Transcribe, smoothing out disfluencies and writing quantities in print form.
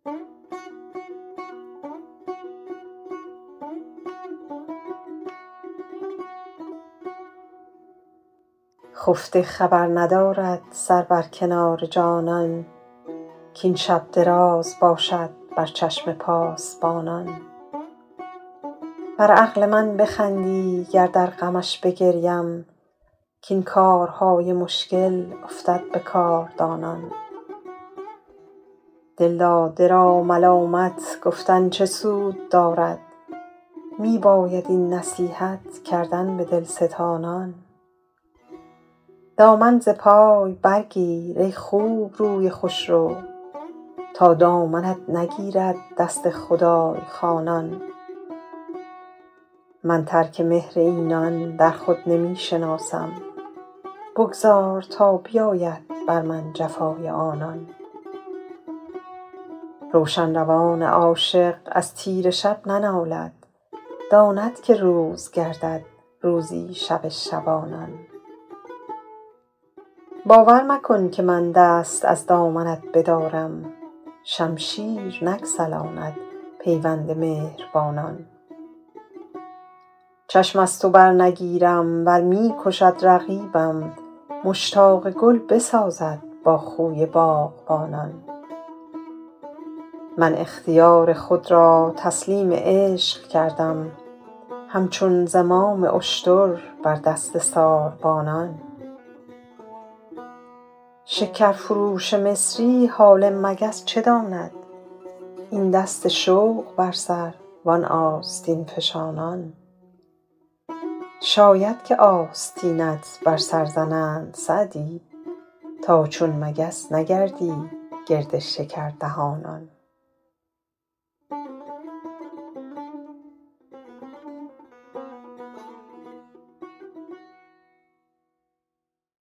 خفته خبر ندارد سر بر کنار جانان، کاین شب دراز باشد بر چشم پاسبانان. بر عقل من بخندی گر در غمش بگریم، کاین کارهای مشکل افتد به کاردانان. دلداده را ملامت گفتن چه سود دارد، می باید این نصیحت کردن به دلستانان. دامن ز پای برگیر ای خوبروی خوشرو، تا دامنت نگیرد دست خدای خوانان. من ترک مهر اینان در خود نمی شناسم، بگذار تا بیاید بر من جفای آنان. روشن روان عاشق از تیره شب ننالد، داند که روز گردد روزی شب شبانان. باور مکن که من دست از دامنت بدارم، شمشیر نگسلاند پیوند مهربانان. چشم از تو بر نگیرم ور می کشد رقیبم، مشتاق گل بسازد با خوی باغبانان. من اختیار خود را تسلیم عشق کردم، همچون زمام اشتر بر دست ساربانان. شکرفروش مصری حال مگس چه داند، این دست شوق بر سر وان آستین فشانان. شاید که آستینت بر سر زنند سعدی، تا چون مگس نگردی گرد شکردهانان.